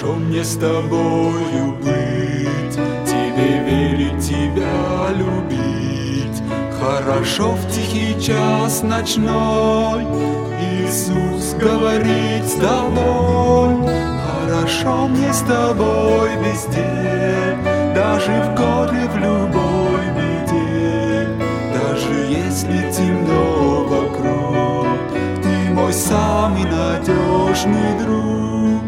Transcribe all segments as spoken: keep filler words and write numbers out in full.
Хорошо мне с тобою быть, тебе верить, тебя любить. Хорошо в тихий час ночной Иисус говорит с тобой. Хорошо мне с тобой везде, даже в горе, в любой беде. Даже если темно вокруг, ты мой самый надежный друг.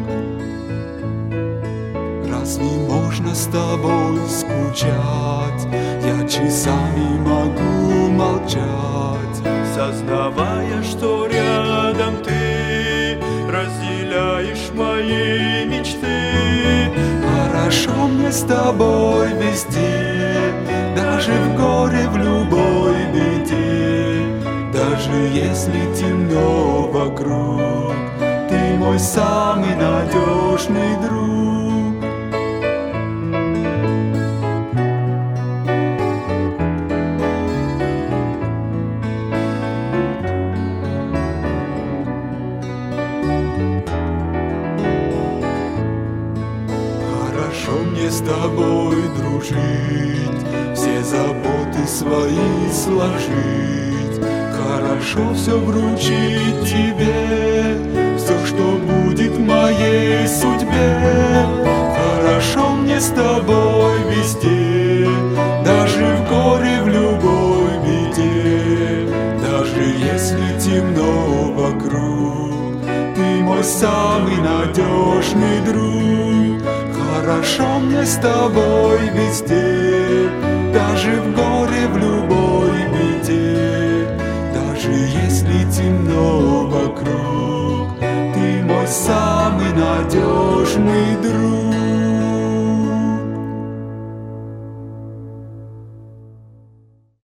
Разве можно с тобой скучать? Я часами могу молчать, сознавая, что рядом ты разделяешь мои мечты. Хорошо мне с тобой везде, даже в горе, в любой беде. Даже если темно вокруг, ты мой самый надежный друг. Хорошо мне с тобой дружить, все заботы свои сложить. Хорошо все вручить тебе, все, что будет в моей судьбе. Хорошо мне с тобой везде, даже в горе, в любой беде. Даже если темно вокруг, ты мой самый надежный друг. Хорошо мне с тобой везде, даже в горе, в любой беде. Даже если темно